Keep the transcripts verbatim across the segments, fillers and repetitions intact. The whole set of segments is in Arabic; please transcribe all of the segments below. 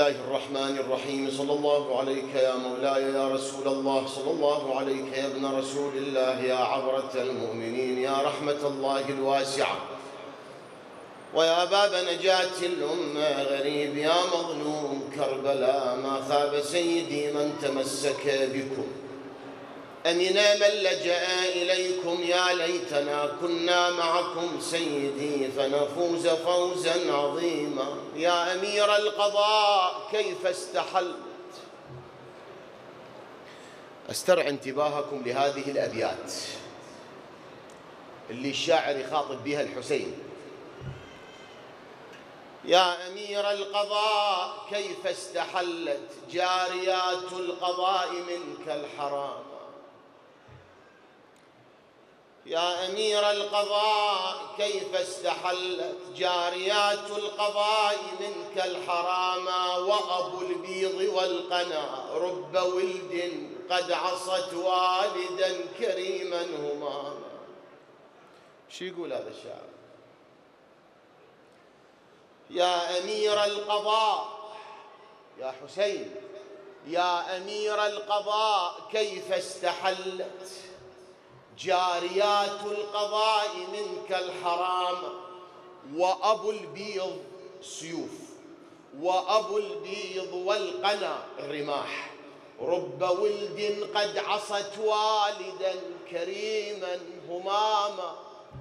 الله الرحمن الرحيم. صلى الله عليك يا مولاي يا رسول الله، صلى الله عليك يا ابن رسول الله، يا عبرة المؤمنين، يا رحمة الله الواسعة، ويا باب نجاة الأمة، غريب يا مظلوم كربلاء. ما خاب سيدي من تمسك بكم، أننا من لجأ إليكم. يا ليتنا كنا معكم سيدي فنفوز فوزا عظيما. يا أمير القضاء كيف استحلت. أسترعي انتباهكم لهذه الأبيات اللي الشاعر يخاطب بها الحسين. يا أمير القضاء كيف استحلت جاريات القضاء منك الحرام. يا أمير القضاء كيف استحلت جاريات القضاء منك الحرام. وأبو البيض والقنا رب ولد قد عصت والدا كريما هماما. شو يقول هذا الشاعر؟ يا أمير القضاء، يا حسين، يا أمير القضاء كيف استحلت جاريات القضاء منك الحرام. وأبو البيض سيوف، وأبو البيض والقنا الرماح، رب ولد قد عصت والدا كريما هماما.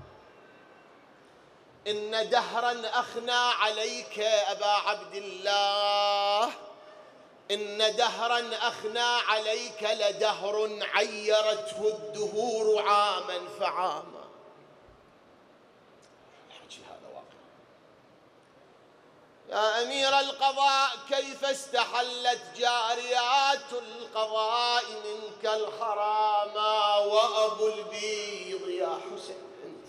إن دهرا أخنى عليك أبا عبد الله، إن دهرا أخنى عليك لدهر عيرته الدهور عاما فعاما. الحكي هذا واقع. يا أمير القضاء كيف استحلت جاريات القضاء منك الحراما. وأبو البيض يا حسين أنت،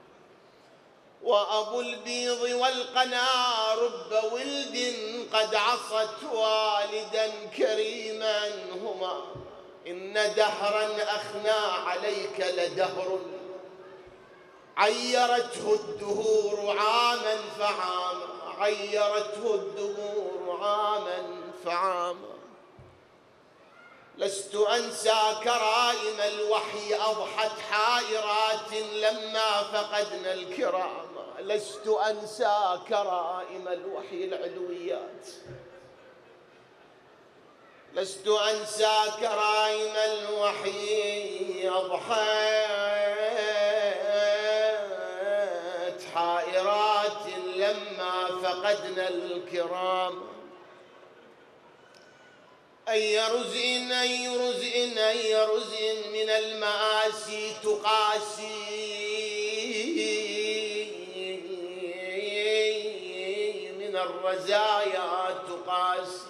وأبو البيض والقنا رب ولد قد عصت والدا كريما هما. إن دهرا أخنى عليك لدهر عيرته الدهور عاما فعاما، عيرته الدهور عاما فعاما. لست أنسى كرائم الوحي أضحت حائرات لما فقدنا الكرام. لست أنسى كرائم الوحي العلويات، لست أنسى كرائم الوحي أضحت حائرات لما فقدنا الكرام. أي رزء أي رزء أي رزء من المآسي تقاسي، من الرزايا تقاسي.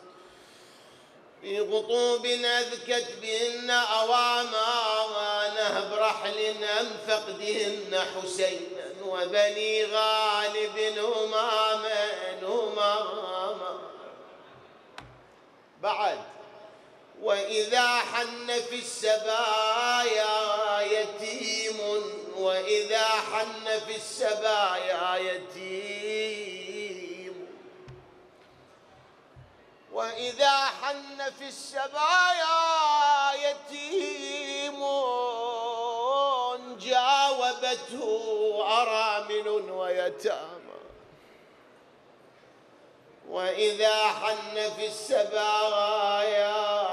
في غطوب أذكت بهن أواما، نهب رحل أم فقدهن حسينا وبني غالب هماما هماما. بعد وإذا حن في السبايا يتيم، وإذا حن في السبايا يتيم، وإذا حن في السبايا يتيم جاوبته أرامل ويتامى. وإذا حن في السبايا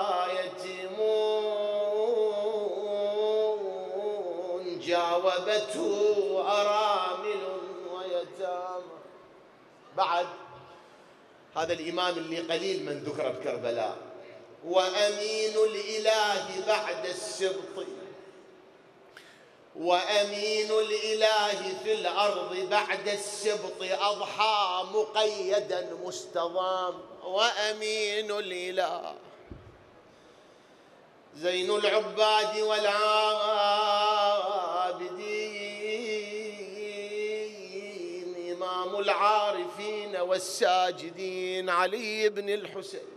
يتيمون جاوبته أرامل ويتامى. بعد هذا الإمام اللي قليل من ذكر بكربلاء. وأمين الإله بعد السبط، وأمين الإله في الأرض بعد السبط أضحى مقيدا مستضام. وأمين الإله زين العباد والعابدين، إمام العارفين والساجدين، علي بن الحسين.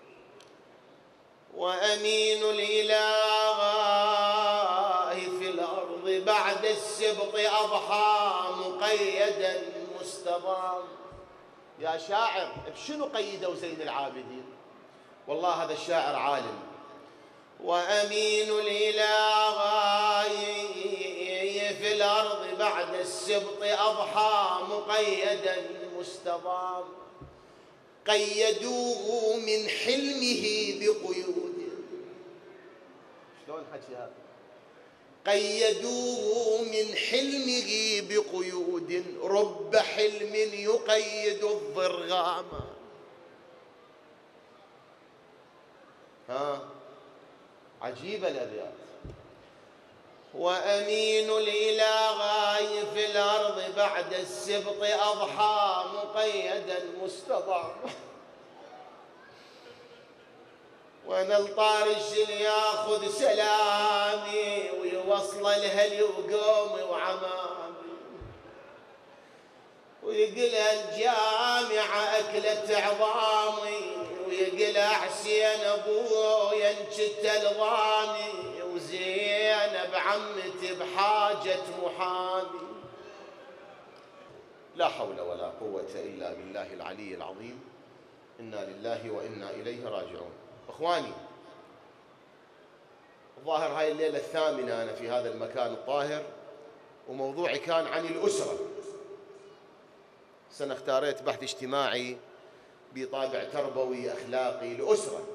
وأمين الإله في الأرض بعد السبط أضحى مقيدا مستضام. يا شاعر بشنو قيدوا زين العابدين؟ والله هذا الشاعر عالم. وأمين الإله في الأرض بعد السبط أضحى مقيدا مستضام، قيدوه من حلمه بقيود. شلون حكي هذا؟ قيدوه من حلمه بقيود، رب حلم يقيد الضرغام. ها عجيبة الأبيات. وأمين الإله في الأرض بعد السبط أضحى مقيدا مستضام، وانا الطارش ياخذ سلامي ويوصل لهلي وقومي وعمامي، ويقلع الجامعة أكلت عظامي، ويقلع حسين أبويا انشت الضامي، وزينب عمتي بحاجة محامي. لا حول ولا قوة إلا بالله العلي العظيم. إنا لله وإنا إليه راجعون. إخواني، الظاهر هاي الليلة الثامنة أنا في هذا المكان الطاهر، وموضوعي كان عن الأسرة. سنة اختاريت بحث اجتماعي بطابع تربوي أخلاقي الأسرة.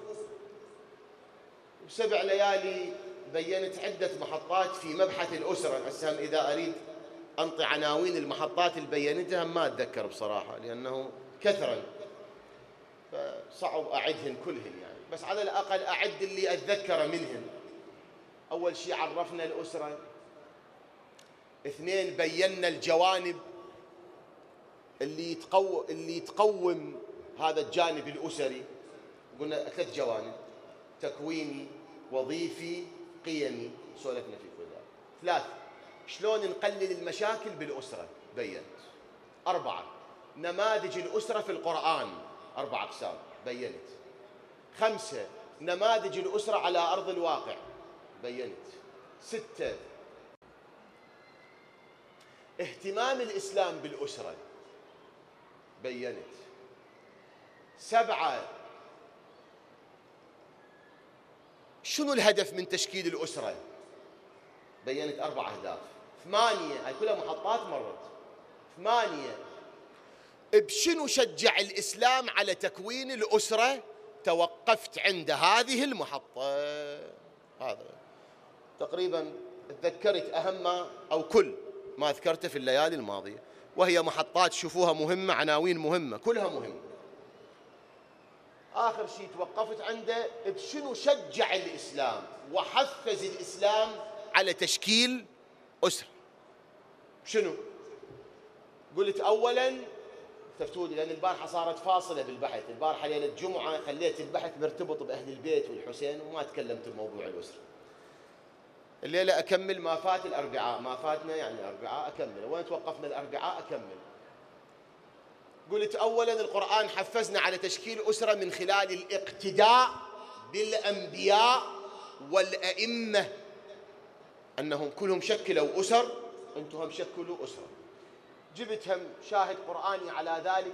وسبع ليالي بينت عدة محطات في مبحث الأسرة. هسه إذا أريد أنطي عناوين المحطات اللي بينتها ما أتذكر بصراحة، لأنه كثرا فصعب أعدهن كلهن يعني، بس على الأقل أعد اللي أتذكر منهن. أول شيء عرفنا الأسرة. اثنين، بينا الجوانب اللي يتقو... اللي يتقوم هذا الجانب الأسري. قلنا ثلاث جوانب: تكويني، وظيفي، قيمي. سولفنا في كل ذلك. ثلاث، شلون نقلل المشاكل بالأسرة بينت. أربعة، نماذج الأسرة في القرآن، أربع أقسام بينت. خمسة، نماذج الأسرة على أرض الواقع بينت. ستة، اهتمام الإسلام بالأسرة بينت. سبعة، شنو الهدف من تشكيل الأسرة؟ بينت أربع أهداف. ثمانية، هاي كلها محطات مرت. ثمانية، بشنو شجع الإسلام على تكوين الأسرة؟ توقفت عند هذه المحطة. هذا تقريبا تذكرت أهم ما أو كل ما ذكرته في الليالي الماضية، وهي محطات شوفوها مهمة، عناوين مهمة، كلها مهمة. آخر شيء توقفت عنده بشنو شجع الإسلام وحفز الإسلام على تشكيل أسرة. شنو؟ قلت أولاً تفتوني، لأن البارحة صارت فاصلة بالبحث. البارحة ليلة جمعة خليت البحث مرتبط بأهل البيت والحسين وما تكلمت بموضوع الأسرة. الليلة أكمل ما فات الأربعاء، ما فاتنا يعني الأربعاء أكمل، وين توقفنا الأربعاء أكمل. قلت أولاً القرآن حفزنا على تشكيل أسرة من خلال الاقتداء بالأنبياء والأئمة، أنهم كلهم شكلوا أسر، أنتم هم شكلوا أسرة. جبت هم شاهد قرآني على ذلك: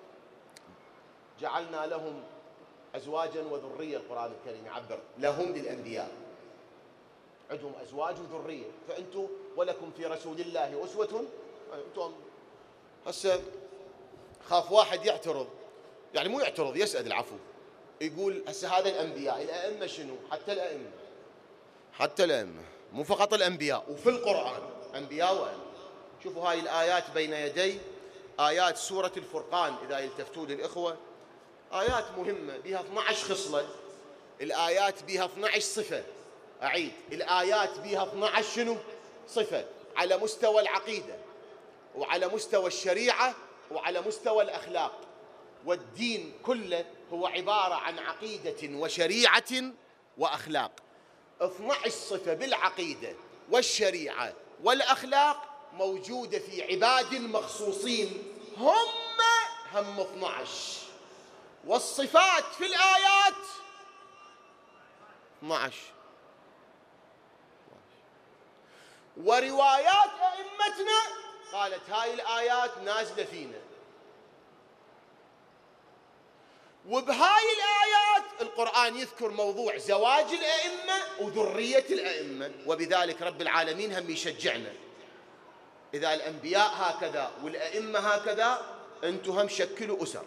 جعلنا لهم أزواجاً وذرية. القرآن الكريم يعبر لهم للأنبياء، عندهم أزواج وذرية، فأنتم ولكم في رسول الله أسوة. أنتم هسه خاف واحد يعترض، يعني مو يعترض، يسأل العفو، يقول هسه هذا الأنبياء، الأئمة شنو؟ حتى الأئمة، حتى الأئمة، مو فقط الأنبياء، وفي القرآن أنبياء وأئمة. شوفوا هاي الآيات بين يدي، آيات سورة الفرقان إذا يلتفتوا للإخوة، آيات مهمة بها اثني عشر خصلة. الآيات بها اثني عشر صفة. أعيد، الآيات بها اثني عشر شنو؟ صفة، على مستوى العقيدة وعلى مستوى الشريعة وعلى مستوى الأخلاق. والدين كله هو عبارة عن عقيدة وشريعة وأخلاق. اثني عشر صفة بالعقيدة والشريعة والأخلاق موجودة في عباد مخصوصين هم هم اثني عشر، والصفات في الآيات اثني عشر. وروايات أئمتنا قالت هاي الآيات نازلة فينا. وبهاي الآيات القرآن يذكر موضوع زواج الأئمة وذرية الأئمة، وبذلك رب العالمين هم يشجعنا إذا الأنبياء هكذا والأئمة هكذا أنتم هم شكلوا أسر.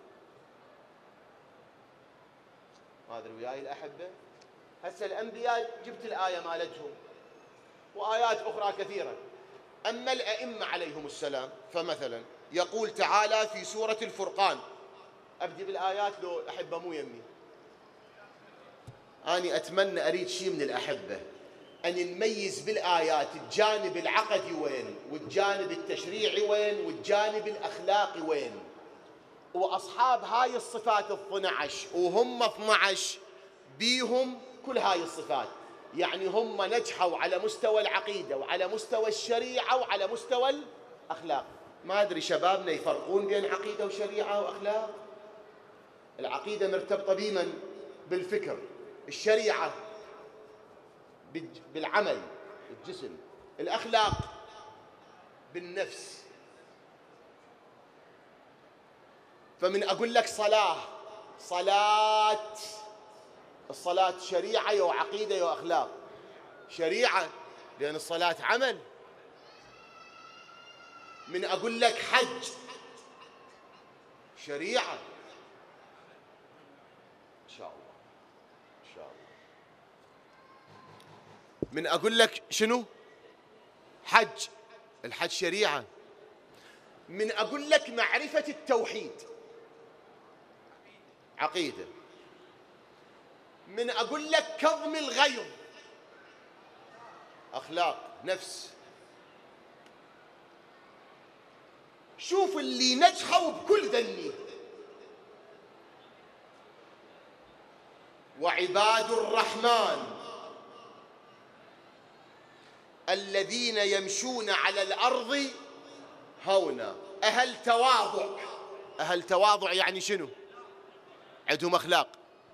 ما أدري وياي الأحبة. هسه الأنبياء جبت الآية مالتهم وآيات أخرى كثيرة. أما الأئمة عليهم السلام فمثلا يقول تعالى في سورة الفرقان، أبدي بالآيات لو أحبة مو يمي، أنا أتمنى أريد شيء من الأحبة أن نميز بالآيات الجانب العقدي وين، والجانب التشريعي وين، والجانب الأخلاقي وين. وأصحاب هاي الصفات اثني عشر وهم اثني عشر بيهم كل هاي الصفات، يعني هم نجحوا على مستوى العقيدة وعلى مستوى الشريعة وعلى مستوى الأخلاق. ما أدري شبابنا يفرقون بين عقيدة وشريعة وأخلاق. العقيدة مرتبطة بمن؟ بالفكر. الشريعة بالعمل الجسم. الأخلاق بالنفس. فمن أقول لك صلاة صلاة الصلاة شريعة وعقيدة وأخلاق. شريعة لأن الصلاة عمل. من أقول لك حج شريعة إن شاء الله إن شاء الله. من أقول لك شنو؟ حج. الحج شريعة. من أقول لك معرفة التوحيد عقيدة. من أقول لك كظم الغيظ أخلاق نفس. شوف اللي نجحوا بكل ذني. وعباد الرحمن الذين يمشون على الأرض هونا. أهل تواضع. أهل تواضع يعني شنو؟ عندهم أخلاق،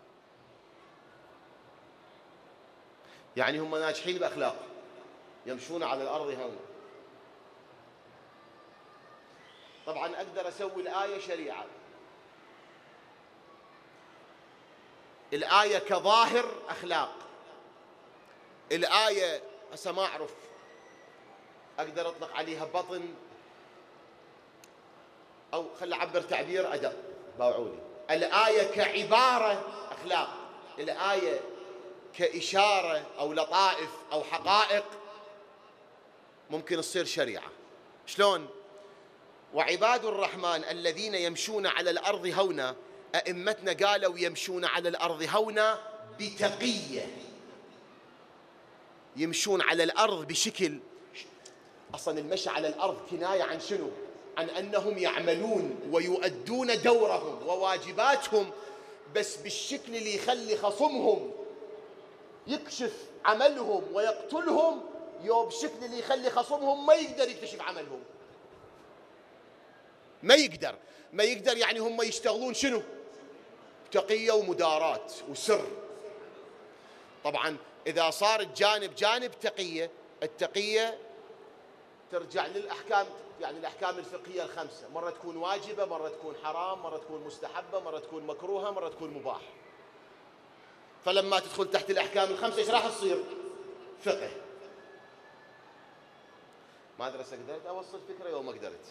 يعني هم ناجحين بأخلاق، يمشون على الأرض هونا. طبعا أقدر أسوي الآية شريعة، الآية كظاهر أخلاق، الآية هسه ما أعرف أقدر أطلق عليها بطن أو خل أعبر تعبير أدق باوعوني. الآية كعبارة أخلاق، الآية كإشارة أو لطائف أو حقائق ممكن تصير شريعة. شلون؟ وعباد الرحمن الذين يمشون على الأرض هونا. أئمتنا قالوا يمشون على الأرض هونا بتقية، يمشون على الأرض بشكل، أصلا المشي على الأرض كناية عن شنو؟ عن أنهم يعملون ويؤدون دورهم وواجباتهم، بس بالشكل اللي يخلي خصمهم يكشف عملهم ويقتلهم، يو بشكل اللي يخلي خصمهم ما يقدر يكتشف عملهم. ما يقدر ما يقدر يعني هم يشتغلون شنو؟ تقية ومدارات وسر. طبعا إذا صار الجانب جانب تقية، التقية ترجع للأحكام، يعني الأحكام الفقهية الخمسة، مرة تكون واجبة، مرة تكون حرام، مرة تكون مستحبة، مرة تكون مكروهة، مرة تكون مباح. فلما تدخل تحت الأحكام الخمسة إيش راح تصير؟ فقه. ما أدري قدرت أوصل فكرة أو ما قدرت.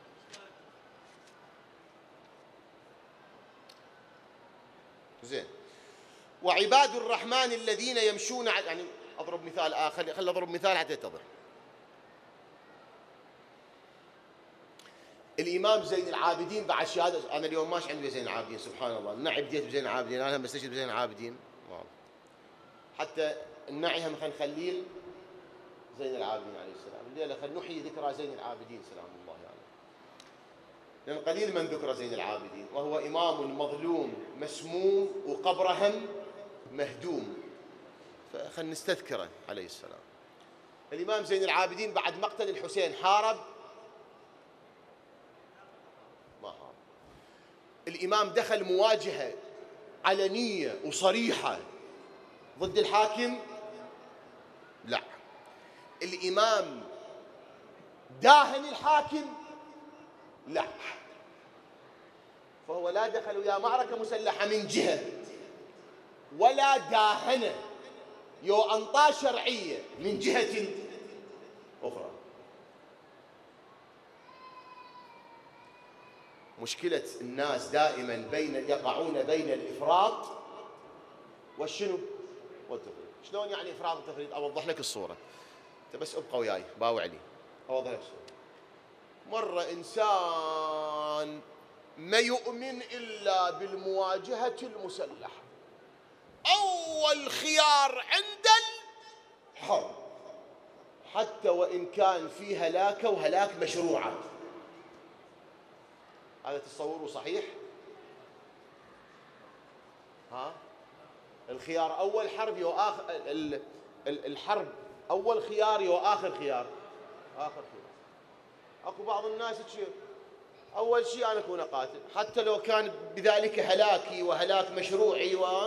زين. وعباد الرحمن الذين يمشون على، يعني أضرب مثال آخر، خلي أضرب مثال حتى يتضح. الإمام زين العابدين بعد شهادة، أنا اليوم ماشي عندي زين العابدين سبحان الله، النعي بديت بزين العابدين، أنا هم بستشهد بزين العابدين، حتى النعي هم خل نخليل زين العابدين عليه السلام، الليلة خل نحيي ذكرى زين العابدين سلام الله عليه، يعني. لأن قليل من ذكر زين العابدين، وهو إمام مظلوم مسموم وقبره هم مهدوم، فخل نستذكره عليه السلام. الإمام زين العابدين بعد مقتل الحسين حارب؟ ما حارب. الإمام دخل مواجهة علنية وصريحة ضد الحاكم؟ لا. الإمام داهن الحاكم؟ لا. فهو لا دخل ويا معركة مسلحة من جهة ولا داهنة يو أنطاء شرعية من جهة أخرى. مشكلة الناس دائما بين يقعون بين الإفراط والشنو والتفريط. شلون يعني إفراط والتفريط؟ أوضح لك الصورة، أنت بس ابقى وياي باوع لي أوضح لك الصورة. مرة إنسان ما يؤمن إلا بالمواجهة المسلحة، أول خيار عند الحرب حتى وإن كان في هلاكة وهلاك مشروعة. هذا تتصوروا صحيح؟ ها؟ الخيار أول حرب يو آخر الحرب أول خيار يو آخر خيار آخر خيار. أكو بعض الناس تشير أول شيء أنا أكون قاتل حتى لو كان بذلك هلاكي وهلاك مشروعي و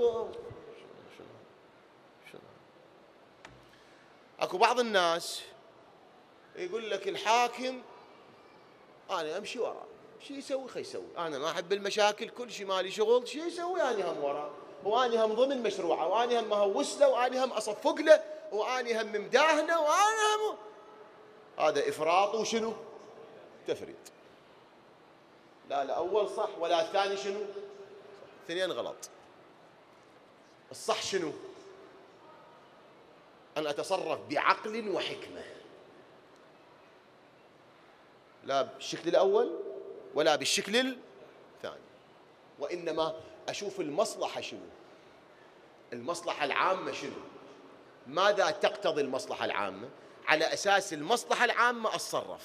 أكو بعض الناس يقول لك الحاكم أنا أمشي وراه، شو يسوي خي يسوي، أنا ما أحب المشاكل، كل شيء مالي شغل، شو يسوي أنا هم وراه، وأنا هم ضمن مشروعه، وأنا هم مهوس له، وأنا هم أصفق له، وأنا هم مداهنه، وأنا هم. هذا إفراط وشنو؟ تفريط. لا لا أول صح ولا الثاني شنو؟ اثنين غلط. الصح شنو؟ أن أتصرف بعقل وحكمة، لا بالشكل الأول ولا بالشكل الثاني، وإنما أشوف المصلحة شنو، المصلحة العامة شنو، ماذا تقتضي المصلحة العامة، على أساس المصلحة العامة أتصرف.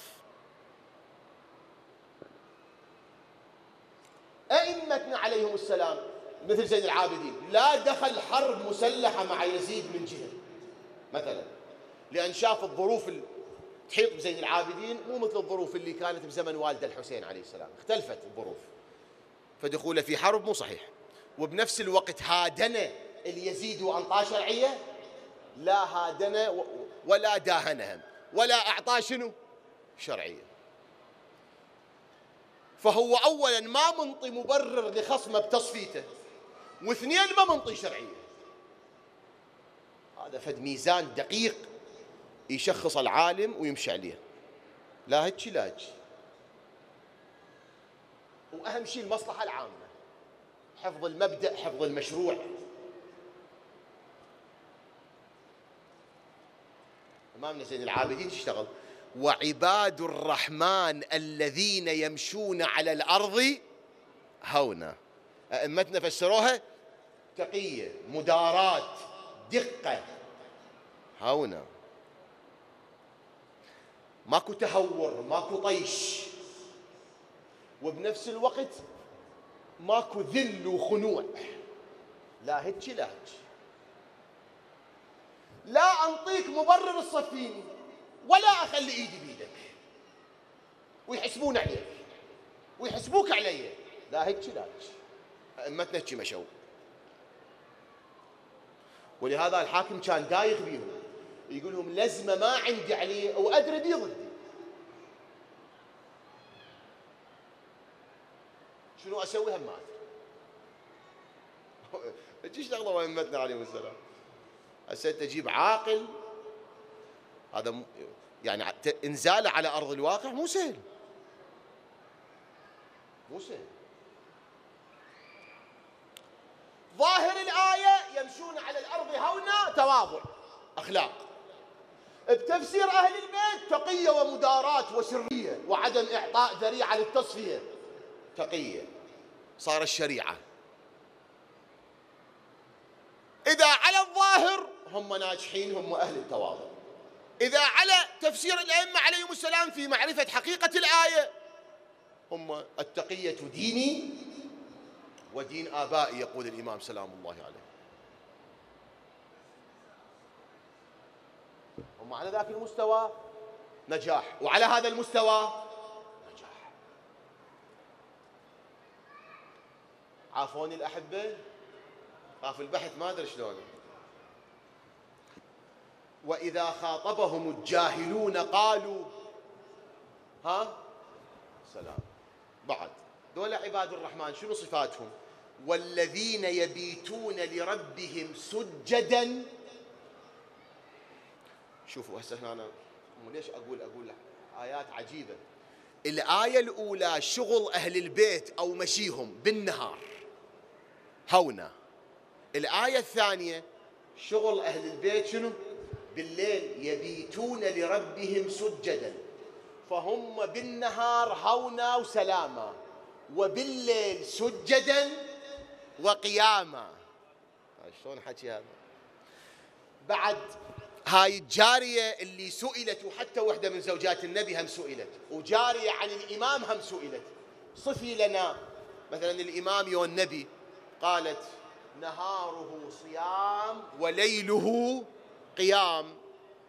أئمتنا عليهم السلام مثل زين العابدين لا دخل حرب مسلحة مع يزيد من جهة مثلا، لأن شاف الظروف اللي تحيط بزين العابدين مو مثل الظروف اللي كانت بزمن والده الحسين عليه السلام، اختلفت الظروف، فدخوله في حرب مو صحيح. وبنفس الوقت هادن اليزيد وأنطاه شرعية، لا هادن ولا داهنهم ولا أعطاه شنو شرعية. فهو أولا ما منطي مبرر لخصمه بتصفيته، واثنين ما منطي شرعية. هذا فد ميزان دقيق يشخص العالم ويمشي عليه، لا هيك لا هيك. وأهم شيء المصلحة العامة، حفظ المبدأ، حفظ المشروع. إمامنا زين العابدين اشتغل وعباد الرحمن الذين يمشون على الأرض هونا. أئمتنا فسروها تقية، مدارات، دقة، هونا، ماكو تهور، ماكو طيش، وبنفس الوقت ماكو ذل وخنوع، لا هيك لا هيك. لا أنطيك مبرر تصفيني ولا أخلي إيدي بيدك ويحسبون عليك ويحسبوك علي، لا هيك لا هيك. أئمتنا هيك مشوا. ولهذا الحاكم كان دايخ بيهم، يقول لهم لزمة ما عندي عليه وأدري بي ضدي، شنو أسوي هم ما أدري. ايش شغله أئمتنا عليهم السلام. هسه تجيب عاقل، هذا يعني انزاله على أرض الواقع مو سهل، مو سهل. ظاهر الآية يمشون على الأرض هونا تواضع أخلاق، بتفسير أهل البيت تقية ومدارات وسرية وعدم إعطاء ذريعة للتصفية، تقية صار الشريعة. إذا على الظاهر هم ناجحين، هم أهل التواضع. إذا على تفسير الأئمة عليهم السلام في معرفة حقيقة الآية، هم التقية ديني ودين آبائي، يقول الإمام سلام الله عليه. هم على ذاك المستوى نجاح، وعلى هذا المستوى نجاح. عافوني الأحبة، خاف البحث ما أدري شلون. وإذا خاطبهم الجاهلون قالوا ها سلام. بعد دول عباد الرحمن شنو صفاتهم؟ والذين يبيتون لربهم سجدا. شوفوا هسه هنا أنا ليش أقول أقول آيات عجيبة. الآية الأولى شغل أهل البيت أو مشيهم بالنهار هونا. الآية الثانية شغل أهل البيت شنو؟ بالليل، يبيتون لربهم سجدا. فهم بالنهار هونا وسلاما، وبالليل سجدا وقياما. شلون حكي هذا؟ بعد هاي الجارية اللي سئلت، وحتى وحدة من زوجات النبي هم سئلت، وجارية عن الإمام هم سئلت، صفي لنا مثلا الإمام يو النبي، قالت نهاره صيام وليله قيام.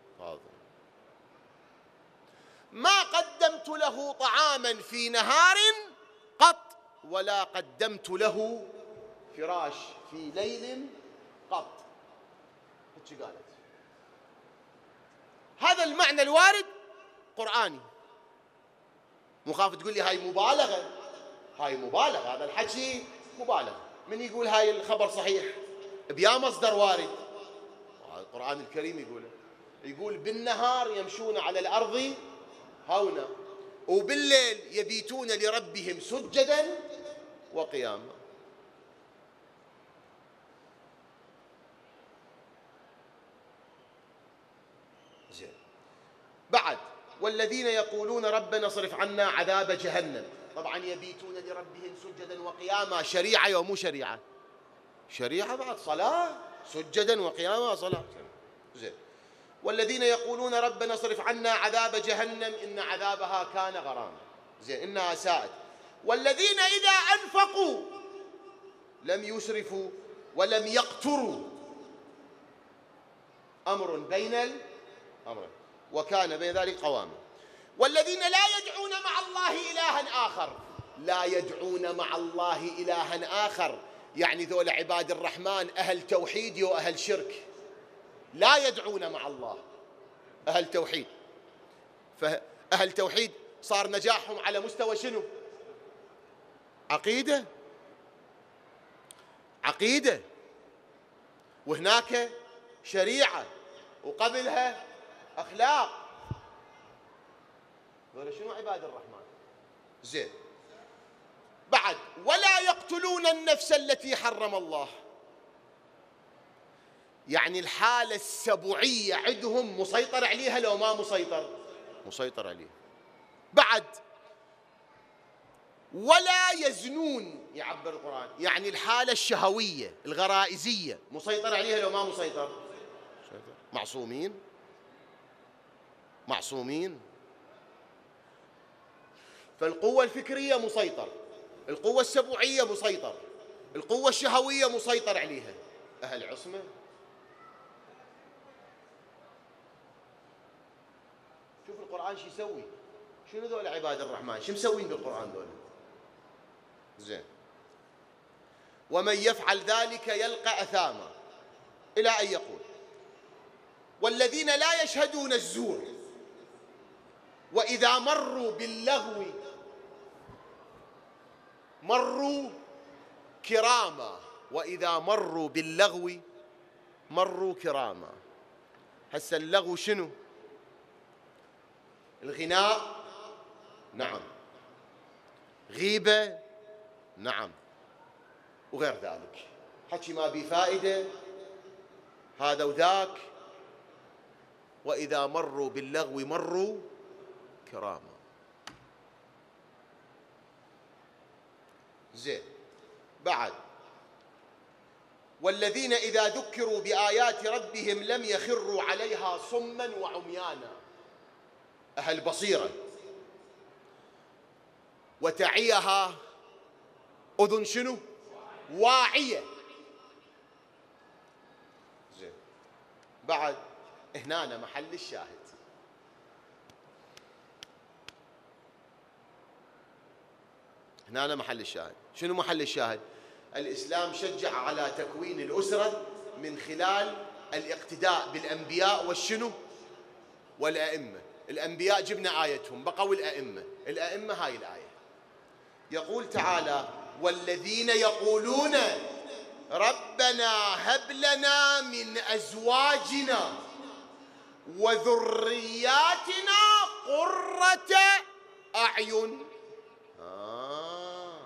ما قدمت له طعاما في نهار قط ولا قدمت له فراش في ليل قط. هيك قالت. هذا المعنى الوارد قرآني. مخاف تقول لي هاي مبالغة، هاي مبالغة، هذا الحكي مبالغة. من يقول هاي الخبر صحيح؟ بيا مصدر وارد. القرآن الكريم يقوله، يقول بالنهار يمشون على الأرض هونا، وبالليل يبيتون لربهم سجدا وقياما. زين. بعد والذين يقولون ربنا اصرف عنا عذاب جهنم. طبعا يبيتون لربهم سجدا وقياما شريعة ومو شريعة؟ شريعة. بعد صلاة، سجدا وقياما صلاة. زين. والذين يقولون ربنا اصرف عنا عذاب جهنم إن عذابها كان غراما. زين، إنها ساءت. والذين إذا أنفقوا لم يسرفوا ولم يقتروا، أمر بين الأمرين وكان بين ذلك قواما. والذين لا يدعون مع الله إلها آخر. لا يدعون مع الله إلها آخر يعني ذول عباد الرحمن أهل توحيد وأهل شرك. لا يدعون مع الله، أهل توحيد. فأهل توحيد صار نجاحهم على مستوى شنو؟ عقيدة، عقيدة، وهناك شريعة، وقبلها أخلاق. ذولا شنو عباد الرحمن. زين. بعد ولا يقتلون النفس التي حرم الله. يعني الحالة السبوعية عندهم مسيطر عليها لو ما مسيطر؟ مسيطر عليها. بعد ولا يزنون، يعبر القرآن، يعني الحالة الشهوية الغرائزية مسيطر عليها لو ما مسيطر؟ معصومين، معصومين. فالقوة الفكرية مسيطر، القوة السبوعية مسيطر، القوة الشهوية مسيطر عليها. أهل عصمة. شوف القرآن شو يسوي. شنو ذول عباد الرحمن شو مسوين بالقرآن ذول؟ زين. ومن يفعل ذلك يلقى أثاما إلى أن يقول. والذين لا يشهدون الزور وإذا مروا باللغو مروا كراما. وإذا مروا باللغو مروا كراما. هسه اللغو شنو؟ الغناء، نعم. غيبة، نعم. وغير ذلك، حكي ما بي فائدة، هذا وذاك. وإذا مروا باللغو مروا كراما. زين. بعد والذين إذا ذكروا بآيات ربهم لم يخروا عليها صما وعميانا. أهل بصيرة وتعيها أذن شنو؟ واعية. زين. بعد هنا محل الشاهد. هنا محل الشاهد. شنو محل الشاهد؟ الإسلام شجع على تكوين الأسرة من خلال الاقتداء بالأنبياء والشنو؟ والأئمة. الأنبياء جبنا آيتهم، بقوا الأئمة. الأئمة هاي الآية. يقول تعالى: والذين يقولون ربنا هب لنا من أزواجنا وذرياتنا قرة أعين. آه.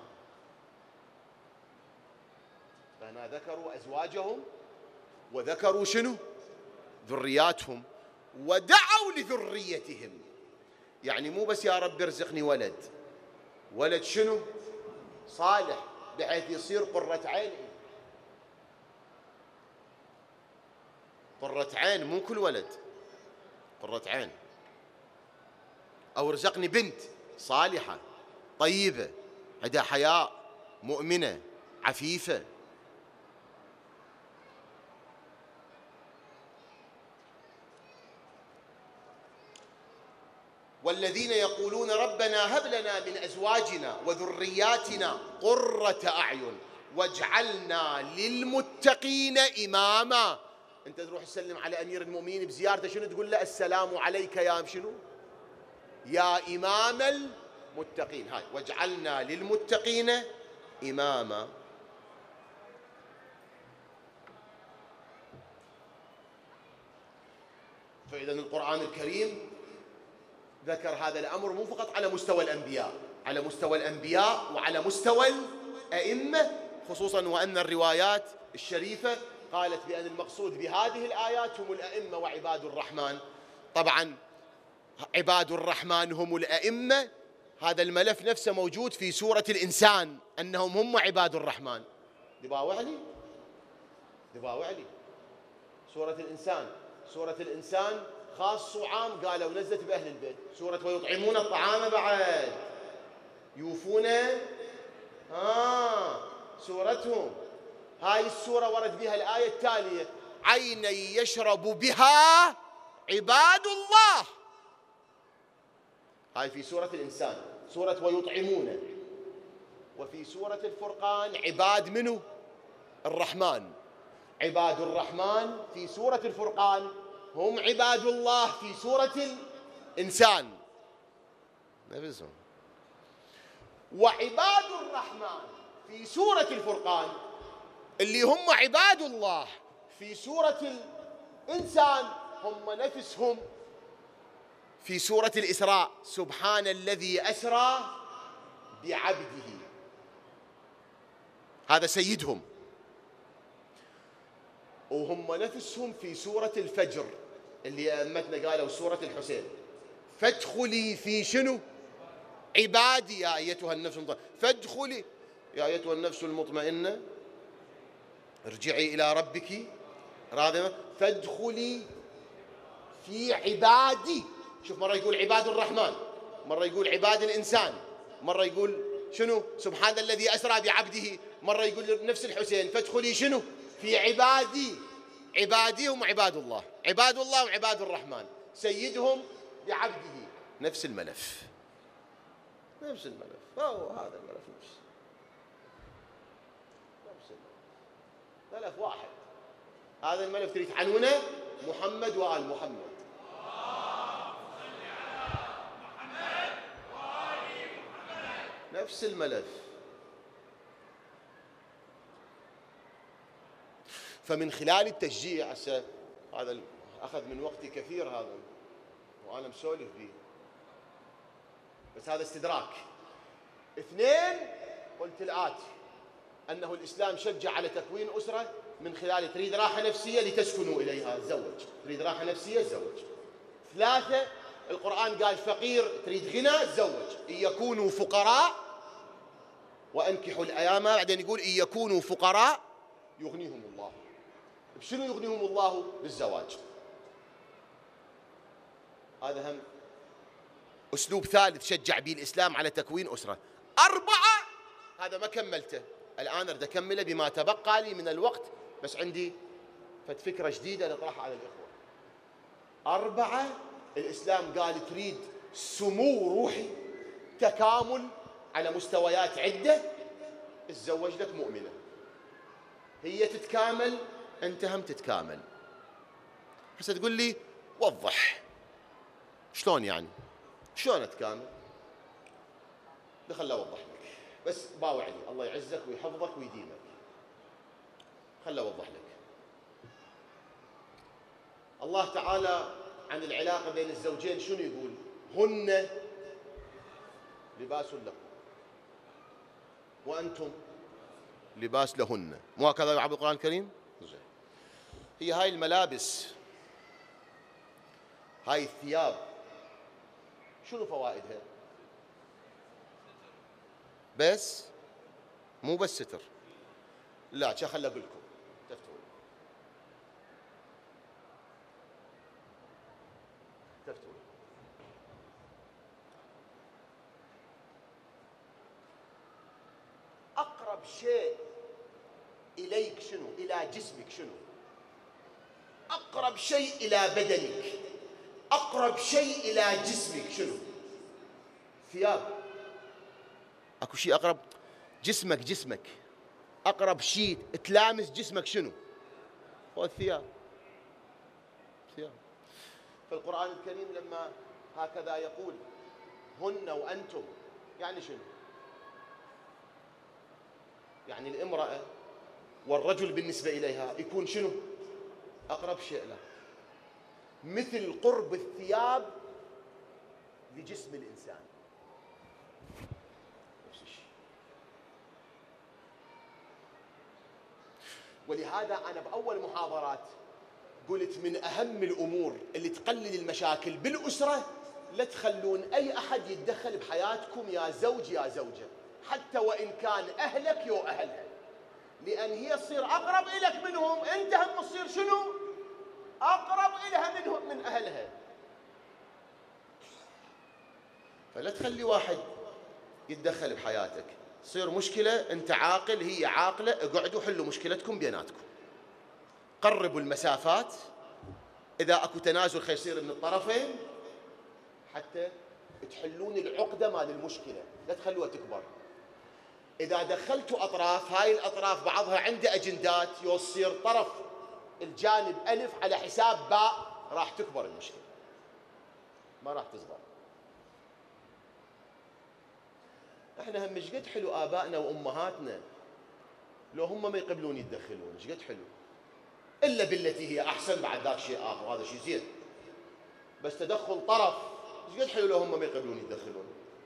فهنا ذكروا أزواجهم وذكروا شنو؟ ذرياتهم، ودعوا لذريتهم. يعني مو بس يا رب ارزقني ولد، ولد شنو؟ صالح، بحيث يصير قرة عين. قرة عين، مو كل ولد، قرة عين. أو ارزقني بنت صالحة طيبة عندها حياء، مؤمنة عفيفة. والذين يقولون ربنا هب لنا من أزواجنا وذرياتنا قرة أعين واجعلنا للمتقين إماما. أنت تروح تسلم على أمير المؤمنين بزيارته، شنو تقول له؟ السلام عليك يا شنو؟ يا إمام المتقين. هاي واجعلنا للمتقين إماما. فإذا القرآن الكريم ذكر هذا الأمر مو فقط على مستوى الأنبياء، على مستوى الأنبياء وعلى مستوى الأئمة، خصوصا وأن الروايات الشريفة قالت بأن المقصود بهذه الآيات هم الأئمة وعباد الرحمن. طبعا عباد الرحمن هم الأئمة، هذا الملف نفسه موجود في سورة الإنسان، أنهم هم عباد الرحمن. دباوع لي دباوع لي سورة الإنسان. سورة الإنسان خاص وعام، قالوا نزلت بأهل البيت. سورة ويطعمون الطعام بعد، يوفون آه سورتهم. هاي السورة ورد بها الآية التالية: عينا يشرب بها عباد الله. هاي في سورة الإنسان، سورة ويطعمون. وفي سورة الفرقان عباد منو؟ الرحمن. عباد الرحمن في سورة الفرقان هم عباد الله في سورة الإنسان نفسهم. وعباد الرحمن في سورة الفرقان اللي هم عباد الله في سورة الإنسان هم نفسهم في سورة الإسراء: سبحان الذي أسرى بعبده. هذا سيدهم. وهم نفسهم في سورة الفجر اللي أئمتنا قالوا سورة الحسين: فادخلي في شنو؟ عبادي يا أيتها النفس المطمئنة. فادخلي يا أيتها النفس المطمئنة ارجعي إلى ربك راضية فادخلي في عبادي. شوف، مرة يقول عباد الرحمن، مرة يقول عباد الإنسان، مرة يقول شنو؟ سبحان الذي أسرى بعبده، مرة يقول نفس الحسين فادخلي شنو؟ في عبادي. عبادي هم عباد الله، عباد الله وعباد الرحمن، سيدهم بعبده. نفس الملف، نفس الملف، هو هذا الملف نفس نفس الملف، ملف واحد. هذا الملف تريد عنونه محمد وآل محمد. نفس الملف. فمن خلال التشجيع، هذا أخذ من وقتي كثير هذا وأنا مسولف به، بس هذا استدراك. اثنين، قلت الآتي: أنه الإسلام شجع على تكوين أسرة من خلال تريد راحة نفسية لتسكنوا إليها، تزوج. تريد راحة نفسية، تزوج. ثلاثة، القرآن قال فقير تريد غنى، تزوج. إن يكونوا فقراء وأنكحوا الأيام، بعدين يقول إن يكونوا فقراء يغنيهم الله. بشنو يغنيهم الله؟ بالزواج. هذا هم أسلوب ثالث شجع به الإسلام على تكوين أسرة. أربعة، هذا ما كملته الآن، أريد أكمله بما تبقى لي من الوقت، بس عندي فكرة جديدة نطرحها على الإخوة. أربعة، الإسلام قال تريد سمو روحي، تكامل على مستويات عدة، تزوج لك مؤمنة، هي تتكامل أنت هم تتكامل. هسه تقول لي وضح شلون يعني؟ شلون أتكامل؟ خليني أوضح لك. بس باوعني الله يعزك ويحفظك ويديمك. خل أوضح لك. الله تعالى عن العلاقة بين الزوجين شنو يقول؟ هن لباس لكم وأنتم لباس لهن. مو هكذا يعبر القرآن الكريم؟ هي هاي الملابس، هاي الثياب، شنو فوائدها؟ بس مو بس ستر، لا شا خل أقول لكم تفتون تفتون أقرب شيء إليك شنو؟ إلى جسمك شنو؟ أقرب شيء إلى بدنك، أقرب شيء إلى جسمك شنو؟ ثياب. أكو شيء أقرب جسمك جسمك أقرب شيء تلامس جسمك شنو؟ هو الثياب. ثياب. فالقرآن الكريم لما هكذا يقول هن وأنتم يعني شنو؟ يعني الامرأة والرجل بالنسبة إليها يكون شنو؟ أقرب شيء له، مثل قرب الثياب لجسم الإنسان، نفس الشيء. ولهذا أنا بأول محاضرات قلت من أهم الأمور اللي تقلل المشاكل بالأسرة لا تخلون أي أحد يتدخل بحياتكم، يا زوج يا زوجة، حتى وإن كان أهلك يو أهلها، لأن هي تصير أقرب إليك منهم، أنت هم تصير شنو؟ أقرب إلها منهم من أهلها. فلا تخلي واحد يتدخل بحياتك، تصير مشكلة، أنت عاقل هي عاقلة، اقعدوا حلوا مشكلتكم بيناتكم، قربوا المسافات، إذا أكو تنازل خير يصير من الطرفين حتى تحلون العقدة مال المشكلة، لا تخلوها تكبر. إذا دخلتوا أطراف، هاي الأطراف بعضها عنده أجندات، يصير طرف الجانب ألف على حساب باء، راح تكبر المشكلة ما راح تصغر. احنا هم مش قد حلو آبائنا وأمهاتنا لو هم ما يقبلون يتدخلون، مش قد حلو، إلا بالتي هي أحسن، بعد ذاك شيء آخر وهذا شيء زين، بس تدخل طرف مش قد حلو لو هم ما يقبلون يتدخلون.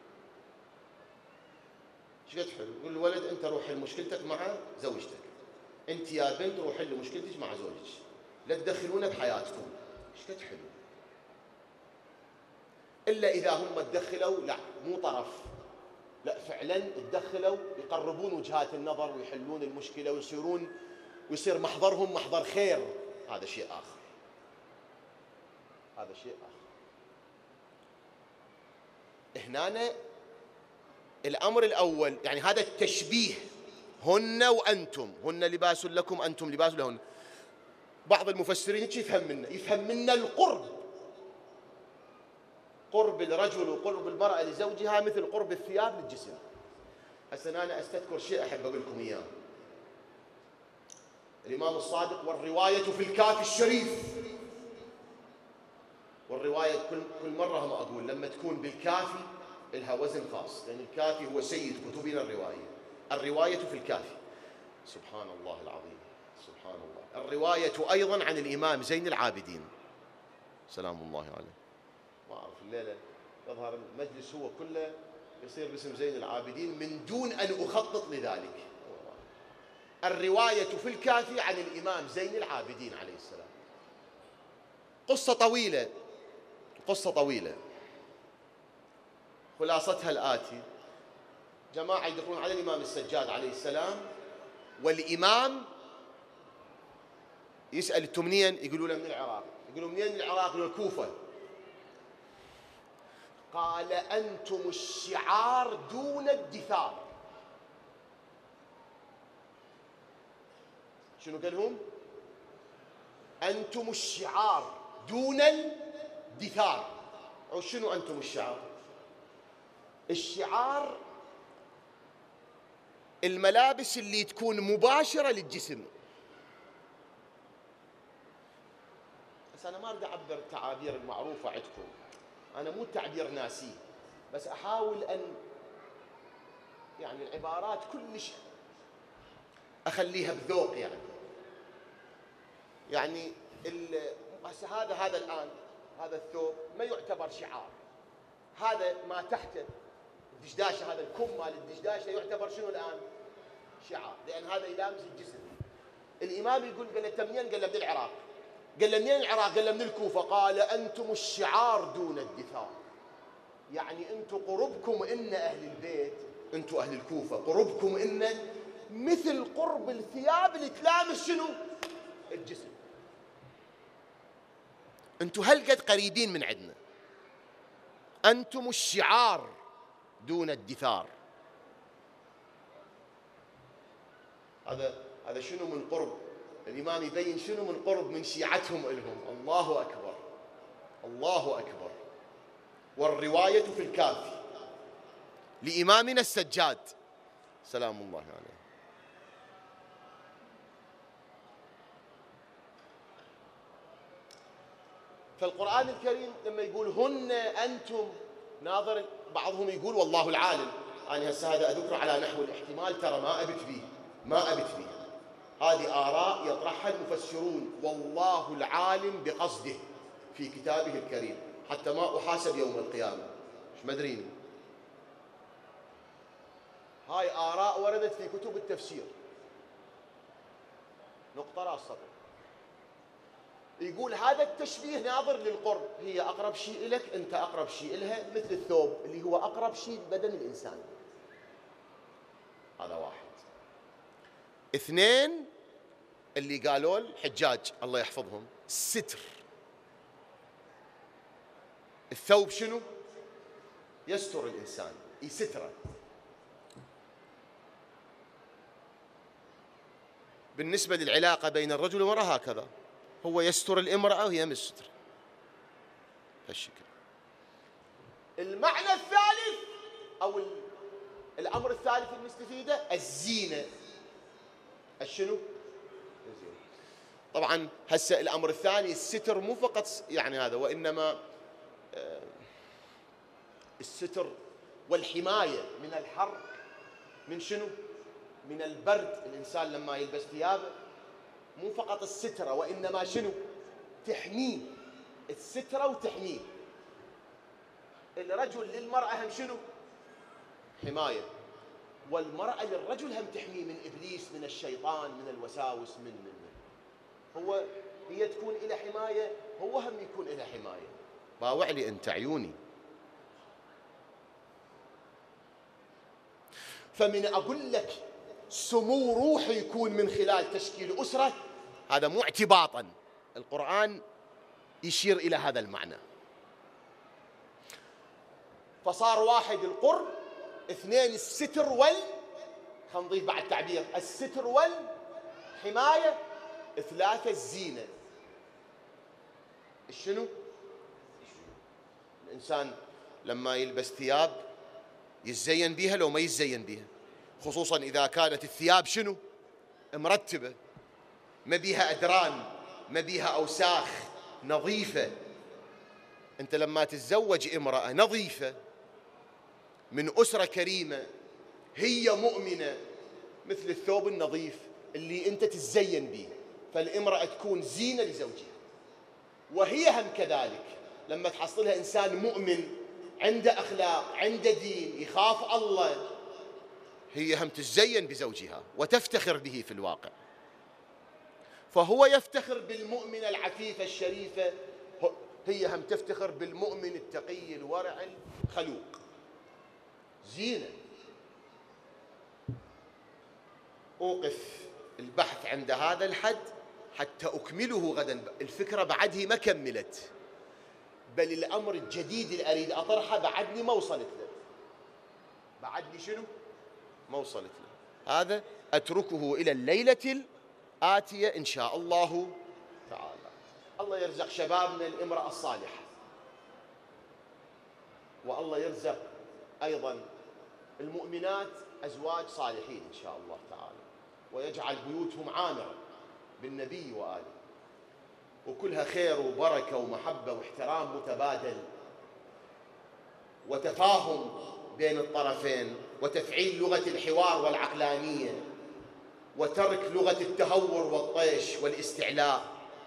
مش قد حلو، يقول الولد أنت روح حل مشكلتك مع زوجتك، أنت يا بنت روح حل مشكلتك مع زوجك، لا تدخلونه بحياتكم. مش قد حلو، إلا إذا هم تدخلوا، لا مو طرف، لا فعلا تدخلوا يقربون وجهات النظر ويحلون المشكلة ويصيرون ويصير محضرهم محضر خير، هذا شيء آخر، هذا شيء آخر. هنا الأمر الأول يعني هذا التشبيه، هن وأنتم، هن لباس لكم أنتم لباس لهن. بعض المفسرين هيك يفهم منا، يفهم منا القرب، قرب الرجل وقرب المرأة لزوجها مثل قرب الثياب للجسم. هسه أنا أستذكر شيء أحب أقول لكم إياه. الإمام الصادق والرواية في الكافي الشريف، والرواية كل كل مرة ما أقول لما تكون بالكافي لها وزن خاص، لأن الكافي هو سيد كتبنا الرواية. الرواية في الكافي، سبحان الله العظيم، سبحان الله. الرواية أيضا عن الإمام زين العابدين سلام الله عليه. ما أعرف الليلة يظهر المجلس هو كله يصير باسم زين العابدين من دون أن أخطط لذلك. الرواية في الكافي عن الإمام زين العابدين عليه السلام. قصة طويلة، قصة طويلة، خلاصتها الآتي: جماعة يدخلون على الإمام السجاد عليه السلام، والإمام يسأل أنتم منين؟ يقولوا له من العراق. يقولوا منين العراق؟ يقولوا الكوفة. قال أنتم الشعار دون الدثار. شنو قالهم؟ أنتم الشعار دون الدثار. أو شنو أنتم الشعار؟ الشعار الملابس اللي تكون مباشرة للجسم. بس أنا ما أريد أعبر التعابير المعروفة عندكم، أنا مو تعبير ناسي، بس أحاول أن يعني العبارات كلش أخليها بذوق. يعني يعني هسه هذا هذا الآن هذا الثوب ما يعتبر شعار، هذا ما تحته الدشداشة، هذا الكم مال الدشداشة يعتبر شنو الآن؟ شعار، لأن هذا يلامس الجسم. الإمام يقول قال له أنت منين؟ قال له من العراق. قال له منين العراق؟ قال له من الكوفة. قال أنتم الشعار دون الدثار، يعني أنتم قربكم إن أهل البيت، أنتم أهل الكوفة قربكم إن مثل قرب الثياب اللي تلامس شنو؟ الجسم. أنتم هالقد قريبين من عندنا، أنتم الشعار دون الدثار. هذا هذا شنو من قرب؟ الإمام يبين شنو من قرب من شيعتهم إلهم. الله أكبر، الله أكبر. والرواية في الكافي لإمامنا السجاد سلام الله عليه. فالقرآن الكريم لما يقول هن أنتم، ناظر بعضهم يقول والله العالم. أنا هسه هذا أذكر على نحو الاحتمال، ترى ما أبت به، ما أبت به. هذه آراء يطرحها المفسرون، والله العالم بقصده في كتابه الكريم، حتى ما أحاسب يوم القيامة. مش مدرين، هاي آراء وردت في كتب التفسير. نقطة راس سطر. يقول هذا التشبيه ناظر للقرب، هي أقرب شيء لك، أنت أقرب شيء لها، مثل الثوب اللي هو أقرب شيء لبدن الإنسان. هذا واحد. اثنين اللي قالوا الحجاج الله يحفظهم، الستر. الثوب شنو؟ يستر الإنسان، يستره. بالنسبة للعلاقة بين الرجل والمرأة هكذا، هو يستر الامرأة وهي مستر هالشكل. المعنى الثالث أو الأمر الثالث المستفيدة الزينة. الشنو؟ الزينة. طبعا هسه الأمر الثاني الستر مو فقط يعني هذا، وإنما الستر والحماية من الحر، من شنو؟ من البرد. الإنسان لما يلبس ثيابه مو فقط السترة، وإنما شنو؟ تحميه. السترة وتحميه. الرجل للمرأة هم شنو؟ حماية. والمرأة للرجل هم تحميه من إبليس، من الشيطان، من الوساوس، من من من هو هي تكون إلى حماية، هو هم يكون إلى حماية. باوع لي أنت عيوني. فمن أقول لك سمو روحي يكون من خلال تشكيل أسرة، هذا مو اعتباطا، القرآن يشير إلى هذا المعنى. فصار واحد القرب، اثنين الستر وال خلينا نضيف بعد تعبير الستر والحماية، ثلاثة الزينة. الشنو؟ الإنسان لما يلبس ثياب يتزين بها لو ما يتزين بها، خصوصا إذا كانت الثياب شنو؟ مرتبة، ما بيها أدران، ما بيها أوساخ، نظيفة. أنت لما تتزوج امرأة نظيفة من أسرة كريمة هي مؤمنة، مثل الثوب النظيف اللي أنت تتزين به، فالامرأة تكون زينة لزوجها. وهي هم كذلك لما تحصلها إنسان مؤمن عنده أخلاق، عنده دين، يخاف الله، هي هم تزين بزوجها وتفتخر به في الواقع. فهو يفتخر بالمؤمنة العفيفة الشريفة، هي هم تفتخر بالمؤمن التقي الورع الخلوق. زينة. أوقف البحث عند هذا الحد حتى أكمله غدا. الفكرة بعدها ما كملت، بل الأمر الجديد اللي أريد أطرحه بعدني ما وصلت له. بعدني شنو؟ ما وصلت له. هذا أتركه إلى الليلة الآتية إن شاء الله تعالى. الله يرزق شبابنا الامرأة الصالحة، والله يرزق أيضا المؤمنات أزواج صالحين إن شاء الله تعالى، ويجعل بيوتهم عامرة بالنبي وآله، وكلها خير وبركة ومحبة واحترام متبادل وتفاهم بين الطرفين. وتفعيل لغة الحوار والعقلانية، وترك لغة التهور والطيش والاستعلاء.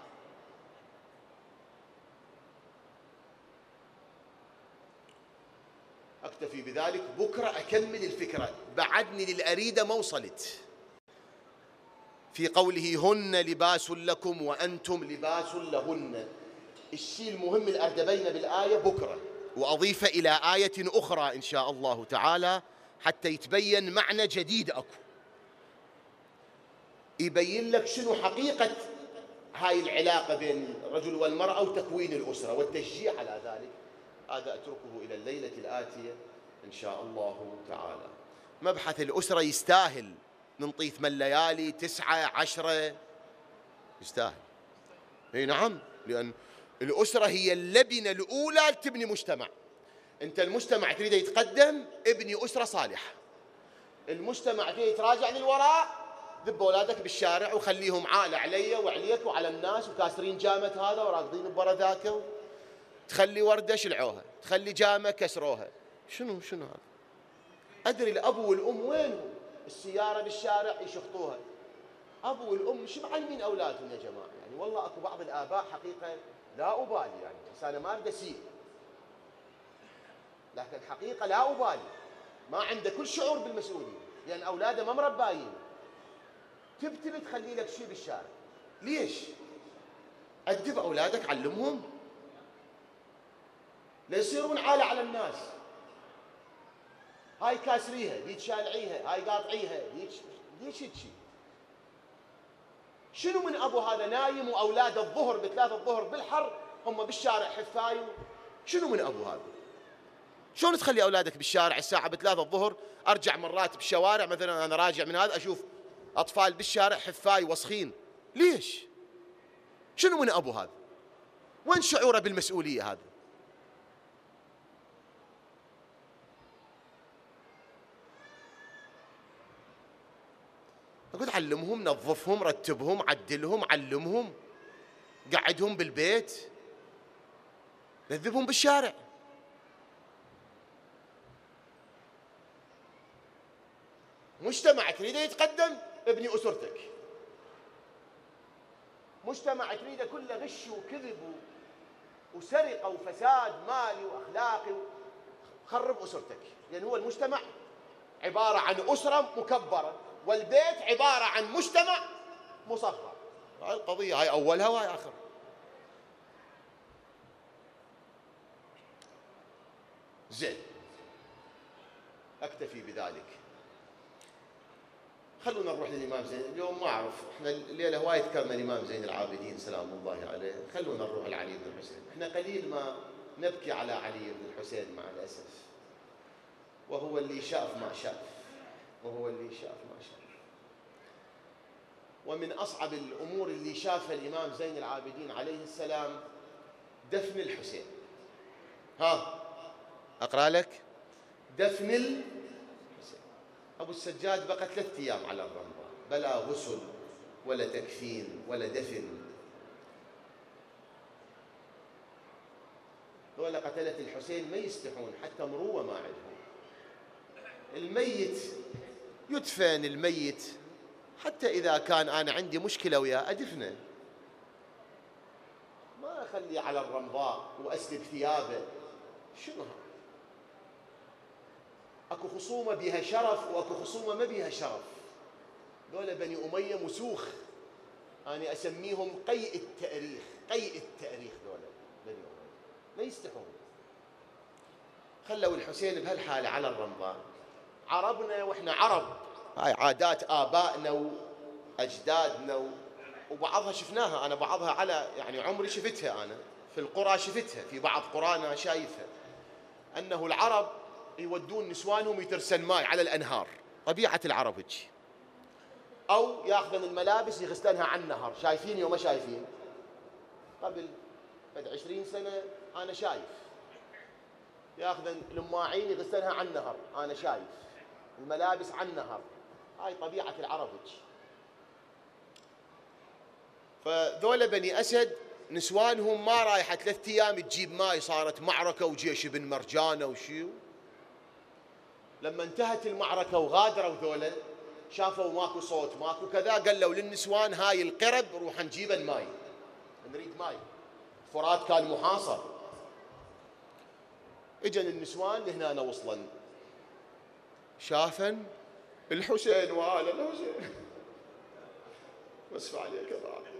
أكتفي بذلك، بكرة أكمل الفكرة، بعدني للأريدة ما وصلت. في قوله هن لباس لكم وأنتم لباس لهن، الشيء المهم اللي أردبين بالآية بكرة، وأضيف إلى آية أخرى إن شاء الله تعالى حتى يتبين معنى جديد أكو، يبين لك شنو حقيقة هاي العلاقة بين الرجل والمرأة وتكوين الأسرة والتشجيع على ذلك. هذا أتركه إلى الليلة الآتية إن شاء الله تعالى. مبحث الأسرة يستاهل ننطيه من ليالي تسعة عشرة، يستاهل. اي نعم، لأن الأسرة هي اللبنة الأولى لتبني مجتمع. أنت المجتمع تريده يتقدم، ابني أسرة صالحة. المجتمع تريده يتراجع للوراء، ذب أولادك بالشارع وخليهم عالة علي وعليك وعلى الناس، وكاسرين جامة هذا وراقدين ببرا ذاك، تخلي وردة شلعوها، تخلي جامة كسروها. شنو شنو هذا؟ أدري الأب والأم وينهم؟ السيارة بالشارع يشخطوها. أبو والأم شو معلمين أولادهم يا جماعة؟ يعني والله أكو بعض الآباء حقيقة لا أبالي، يعني بس أنا ما أريد أسيء، لكن حقيقة لا أبالي، ما عنده كل شعور بالمسؤولية، لأن أولاده ما مرباين. تبتبي تخلي لك شيء بالشارع، ليش؟ أدب أولادك، علمهم لا يصيرون عالة على الناس. هاي كاسريها، ديك شالعيها، هاي قاطعيها، ديك ليش هيك؟ شنو من أبو هذا نايم وأولاد الظهر بثلاثة الظهر بالحر هم بالشارع حفايو؟ شنو من أبو هذا؟ شلون تخلي أولادك بالشارع الساعة بثلاثة الظهر؟ أرجع مرات بالشوارع مثلا أنا راجع من هذا أشوف أطفال بالشارع حفاي وسخين، ليش؟ شنو من أبو هذا؟ وين شعوره بالمسؤولية هذا؟ أقول علمهم، نظفهم، رتبهم، عدلهم، علمهم، قعدهم بالبيت، نذبهم بالشارع. مجتمع تريده يتقدم، ابني أسرتك. مجتمع تريده كله غش وكذب وسرقة وفساد مالي وأخلاقي، خرب أسرتك، لأن هو المجتمع عبارة عن أسرة مكبرة، والبيت عبارة عن مجتمع مصغر. هاي القضية، هاي أولها وهاي آخرها. زين، أكتفي بذلك. خلونا نروح للإمام زين. اليوم ما أعرف، إحنا الليلة هواي ذكرنا الإمام زين العابدين سلام الله عليه، خلونا نروح لعلي بن الحسين. إحنا قليل ما نبكي على علي بن الحسين مع الأسف، وهو اللي شاف ما شاف، وهو اللي شاف ما شاف. ومن أصعب الأمور اللي شافها الإمام زين العابدين عليه السلام دفن الحسين. ها أقرأ لك دفن الحسين. أبو السجاد بقى ثلاثة أيام على الرمضة، بلا غسل ولا تكفين ولا دفن. ولا قتلة الحسين ما يستحون، حتى مروة ما عندهم. الميت يدفن، الميت حتى إذا كان أنا عندي مشكلة وياه أدفنه، ما أخليه على الرمضاء وأسلب ثيابه. شنو هذا؟ أكو خصومة بها شرف وأكو خصومة ما بها شرف. دولة بني أمية مسوخ، أنا أسميهم قيء التاريخ، قيء التاريخ. دولة بني أمية ما يستحون، خلوا الحسين بهالحالة على الرمضاء. عربنا وإحنا عرب، هاي عادات آبائنا وأجدادنا، وبعضها شفناها، أنا بعضها على يعني عمري شفتها، أنا في القرى شفتها، في بعض قرانا شايفها، أنه العرب يودون نسوانهم يترسن ماي على الأنهار، طبيعة العرب هيك، أو ياخذن الملابس يغسلنها على النهر. شايفين وما شايفين؟ قبل بعد عشرين سنة أنا شايف ياخذن الماعين يغسلنها على النهر، أنا شايف الملابس على النهر. هاي طبيعة العرب هيك. فذولا بني أسد نسوانهم ما رايحة ثلاثة أيام تجيب ماي، صارت معركة وجيش ابن مرجانة وشيو. لما انتهت المعركة وغادروا ذولا شافوا ماكو صوت ماكو كذا، قالوا للنسوان هاي القرب روح نجيبا ماي، نريد ماي. الفرات كان محاصر. اجن النسوان لهنا وصلا، شافن الحسين وآل الحسين. واسف عليك يا عبد.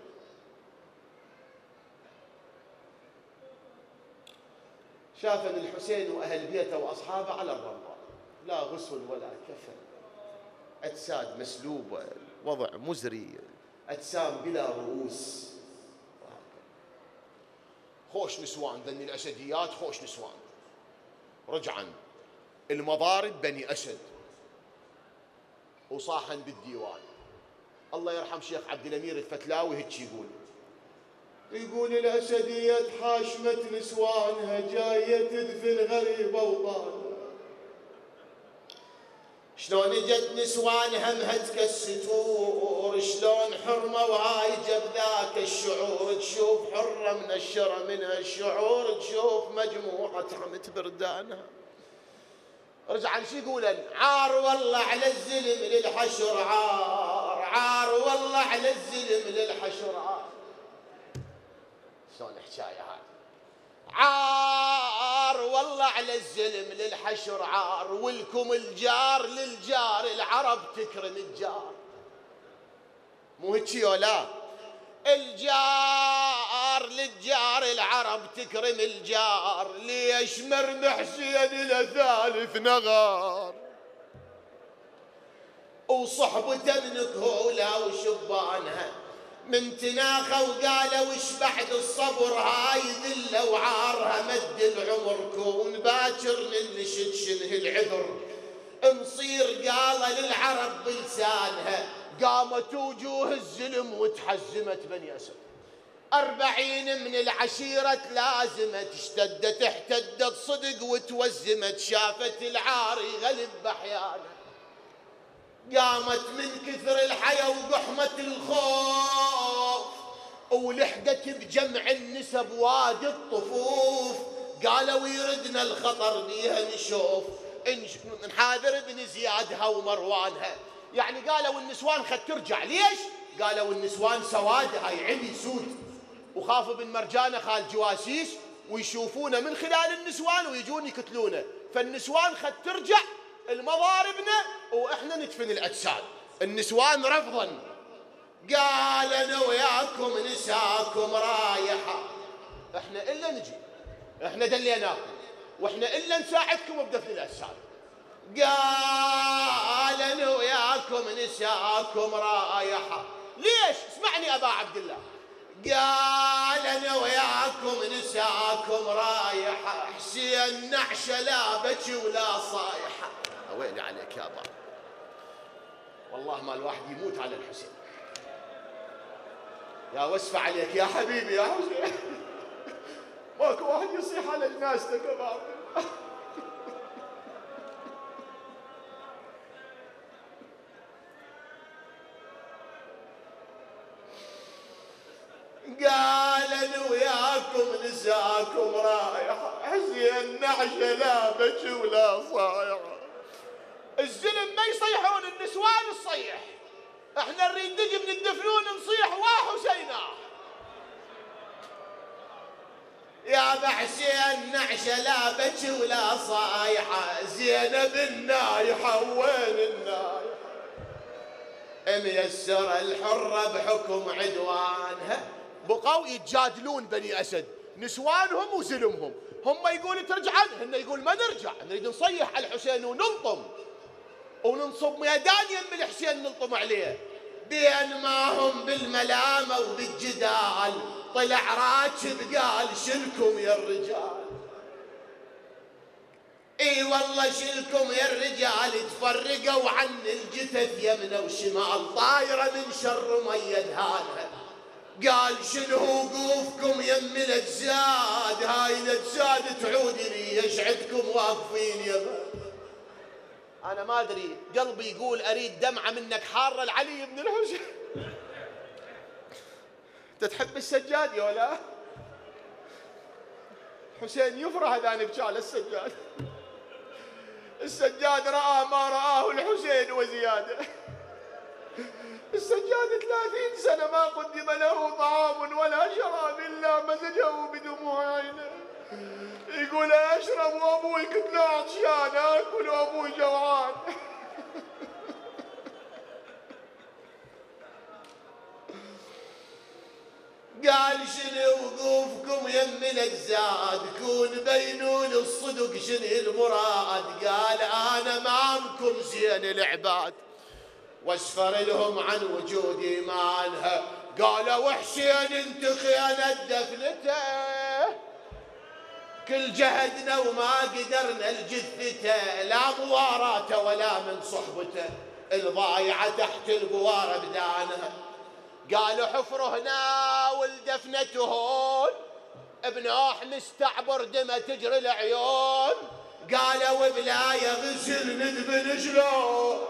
شافن الحسين وأهل بيته وأصحابه على الرمضاء، لا غسل ولا كفن، أجساد مسلوبة، وضع مزري، أجسام بلا رؤوس. خوش نسوان ذني الأسديات، خوش نسوان. رجعا المضارب بني أسد وصاحا بالديوان. الله يرحم شيخ عبد الأمير الفتلاوي هيك يقول يقول الأسدية حاشمت نسوانها جاية تدفن غريبة وطالة. شلون اجت نسوانها مهتك الستور، شلون حرمة وهاي جب ذاك الشعور، تشوف حرة من الشرى منها الشعور، تشوف مجموعة عمت بردانها. رجعا شو يقولن؟ عار والله على الزلم للحشر، عار عار والله على الزلم للحشر عار. شلون الحكاية هاي؟ عار والله على الزلم للحشر عار، ولكم الجار للجار، العرب تكرم الجار. مو هيك ولا؟ الجار للجار، العرب تكرم الجار. ليش مرمي حسين الى ثالث نغار، وصحبته من كهوله وشبانها من تناخه، وقالوا وش بعد الصبر هاي ذله وعارها، مد العمر كون باكر ننشد شنه العذر، نصير قال للعرب بلسانها. قامت وجوه الزلم وتحزمت بني أسد، أربعين من العشيرة تلازمت، اشتدت احتدت صدق وتوزمت، شافت العاري غلب بحيانه، قامت من كثر الحيا وقحمة الخوف، ولحقت بجمع النسب وادي الطفوف. قالوا يردنا الخطر بيها نشوف، نحاذر بن زيادها ومروانها. يعني قالوا النسوان خد ترجع. ليش؟ قالوا النسوان سواد، هاي عمي سود، وخافوا بن مرجانة خال جواسيس ويشوفونه من خلال النسوان ويجون يقتلونه، فالنسوان خد ترجع المضاربنا واحنا ندفن الاجساد. النسوان رفضا، قال انا وياكم نساكم رايحه، احنا الا نجي، احنا دليناكم واحنا الا نساعدكم بدفن الاجساد. قال انا وياكم نساكم رايحه. ليش؟ اسمعني ابا عبد الله. قال انا وياكم نساكم رايحه، حسين نعشه لا بكي ولا صايحه. ويلي عليك يا ابا، والله ما الواحد يموت على الحسين. يا وسفة عليك يا حبيبي يا حسين. ماكو واحد يصيح على جنازتك يا ابا. قال انا وياكم نساكم رايحه، حسين نعشه لا بكي ولا صايحه. الزلم ما يصيحون، النسوان تصيح. احنا نريد نجي من الدفنون نصيح وحسينا. يا ابا حسين نعشه لا بكي ولا صايحه، زينب النايحه وين النايحه؟ ميسر الحره بحكم عدوانها. بقوا يتجادلون بني اسد، نسوانهم وزلمهم، هم يقولوا ترجعن، هن يقول ما نرجع، نريد نصيح على الحسين وننطم وننصب ميدان يم الحسين نلطم عليه. بين ما هم بالملامه وبالجدال طلع راكب قال شلكم يا الرجال. اي والله شلكم يا الرجال، تفرقوا عن الجثث يمنى وشمال، طايره من شر ميد هانها. قال شنو وقوفكم يم الاجساد، هاي الاجساد تعود لي يشعدكم واقفين يمه. انا ما ادري، قلبي يقول اريد دمعه منك حاره العلي بن الحسين. تتحب السجاد يا ولا؟ حسين يفرح اذا نبكي على السجاد. السجاد رأى ما رآه الحسين وزيادة. السجاد ثلاثين سنة ما قدم له طعام ولا شراب إلا مزجه بدموع عينه. يقول أشرب وأبوي كنت له عطشان، أكل وأبوي جوعان. قال شنو وقوفكم يم الأجساد، كون بينون الصدق شنو المراد. قال أنا معكم زين العباد، واسفر لهم عن وجود إيمانها. قالوا حسين انت خيانة دفنته، كل جهدنا وما قدرنا الجثته، لا مواراته ولا من صحبته، الضايعة تحت البوارة بدانها. قالوا حفر هنا والدفنة هون، بنوح مستعبر دمه تجري العيون. قالوا بلا يغسل ندفن شلون،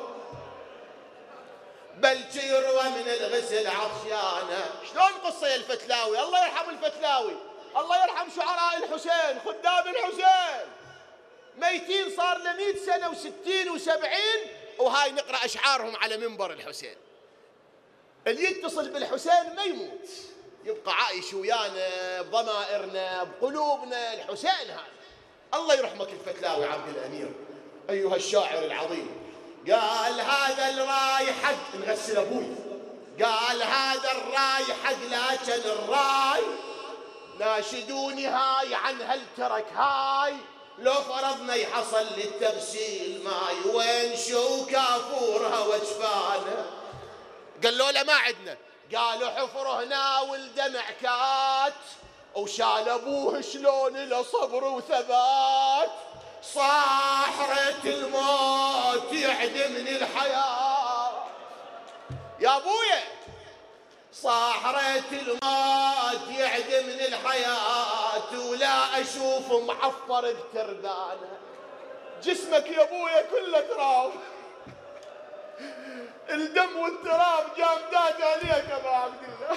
بل يروى من الغسل عطشانه. شلون قصة يا الفتلاوي؟ الله يرحم الفتلاوي، الله يرحم شعراء الحسين، خدام الحسين، ميتين صار له مئة سنة وستين وسبعين، وهاي نقرأ أشعارهم على منبر الحسين. اللي يتصل بالحسين ما يموت، يبقى عايش ويانا بضمائرنا بقلوبنا. الحسين هذا الله يرحمك الفتلاوي عبد الأمير أيها الشاعر العظيم. قال هذا الراي حق، نغسل أبوي، قال هذا الراي حق، لكن الراي ناشدوني هاي عن هل ترك هاي. لو فرضنا يحصل للتغسيل ماي، وين شو كافورها وجفانها. قالوا له ما عدنا، قالوا حفر هنا والدمع كات، وشال ابوه شلون له صبر وثبات. صاحرة الموت يعدمني الحياة يا ابويا، صاحرة الموت يعدمني الحياة، ولا اشوف معفر بتربانه. جسمك يا ابويا كله تراب، الدم والتراب جامدات عليك يا ابو عبد الله.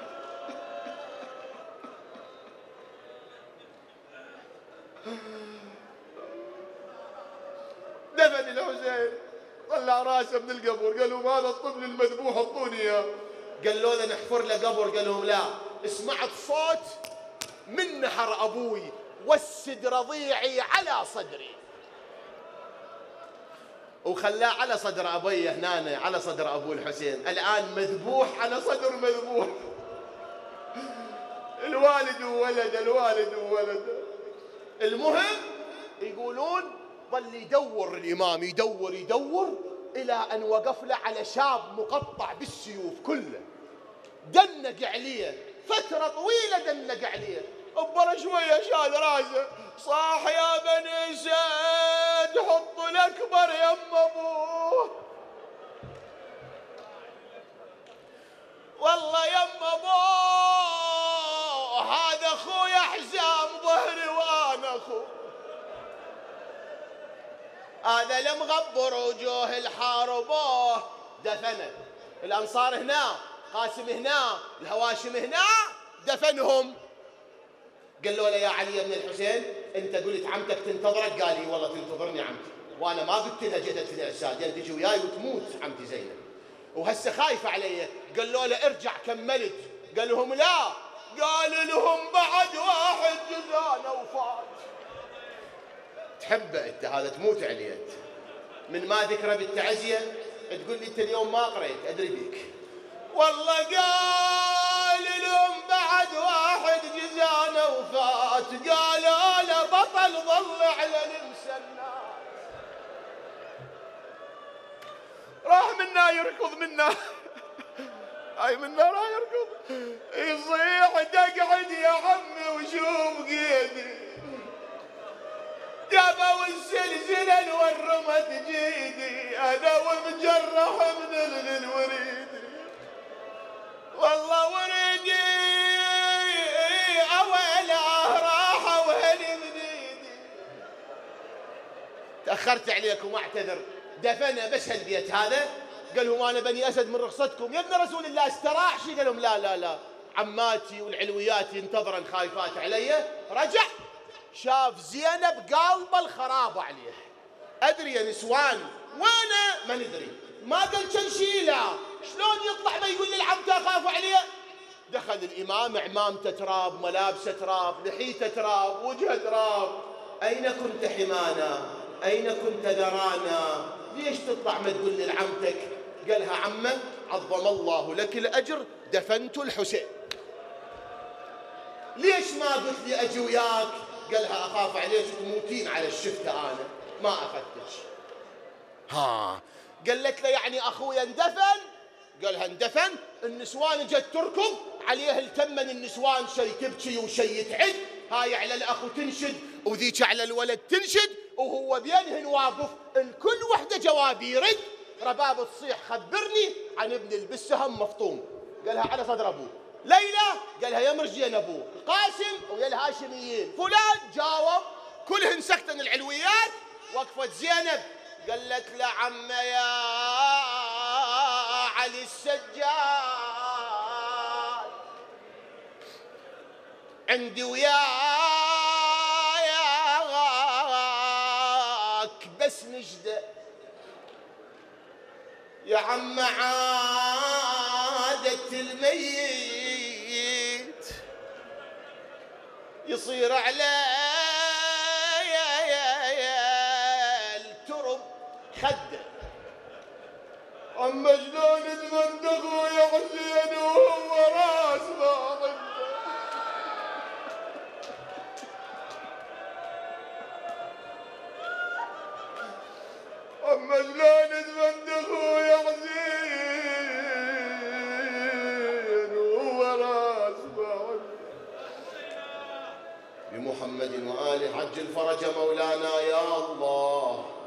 دفن الحسين، طلع راسه من القبر، قالوا هذا الطفل المذبوح اعطوني اياه. قالوا له نحفر له قبر، قال لهم لا، سمعت صوت من نحر ابوي وسد رضيعي على صدري، وخلاه على صدر ابي هنا، على صدر ابو الحسين. الان مذبوح على صدر مذبوح. الوالد وولد، الوالد وولد. المهم يقولون ظل يدور الامام، يدور يدور الى ان وقف له على شاب مقطع بالسيوف كله، دنق عليه فتره طويله، دنق عليه. أبر شويه شاد راسه، صاح يا بني سيد حطوا الاكبر يم ابوه، والله يم ابوه هذا اخويا حزام ظهري وانا اخوه، هذا المغبر وجوه الحاربوه. دفنه الانصار هنا، قاسم هنا، الهواشم هنا، دفنهم. قالوا له يا علي بن الحسين انت قلت عمتك تنتظرك، قال لي والله تنتظرني عمتي، وانا ما قلت لها جدت الاعساد، يعني تجي وياي وتموت عمتي زينب، وهسه خايفه علي. قالوا له ارجع كملت، قال لهم لا، قال لهم بعد واحد جزانا وفات. تحبه انت هذا، تموت عليه انت، من ما ذكره بالتعزيه تقول لي انت اليوم ما قريت، ادري بيك. والله قال لهم بعد واحد جزانا وفات، قالوا له بطل ظل على المسنات، راح منا يركض منا، هاي منا راح يركض، يصيح تقعد يا عمي وشوف قيدي، جابوا السلسلة الورمت جيدي، انا ومجرح من الوريدي، والله وريدي اويله راح وهلي من ايدي. تاخرت عليكم واعتذر. دفنه بس هالبيت هذا، قال لهم انا بني اسد من رخصتكم يا ابن رسول الله، استراح شي؟ قال لهم لا لا لا، عماتي والعلويات ينتظرن خايفات علي. رجع شاف زينب قالبه الخراب عليه، أدري يا نسوان، وأنا ما ندري. ما قال كان شيله، شلون يطلع ما يقول للعمته أخاف عليه؟ دخل الإمام عمامته تراب، ملابسه تراب، لحيته تراب، وجهه تراب. أين كنت حمانا؟ أين كنت ذرانا؟ ليش تطلع ما تقول للعمتك؟ قالها عمه عظم الله لك الأجر دفنت الحسين. ليش ما قلت لي أجي وياك؟ قالها أخاف عليك تموتين على الشفتة، أنا ما أخذتش. ها قالت له يعني أخويا اندفن؟ قالها اندفن، النسوان جت تركض عليه التمن، النسوان شي تبكي وشي يتعد، هاي على الأخو تنشد وذيك على الولد تنشد، وهو بينهن واقف الكل وحده جواب يرد. رباب تصيح خبرني عن ابن البسهم مفطوم. قالها على صدر أبوه. ليلى قالها يا مرجين أبوه. القاسم ويا الهاشميين. فلان جاوب، كلهن سكتن العلويات. وقفت زينب قالت له عم يا علي السجاد، عندي وياك بس نجدة يا عم، عادة الميت يصير على الترب خده. أما شلون تمندق ويا حسين وهو راس ما عنده؟ أما شلون تمندق ويا حسين وهو راس ما عنده؟ بمحمد وآله عجل فرج مولانا يا الله.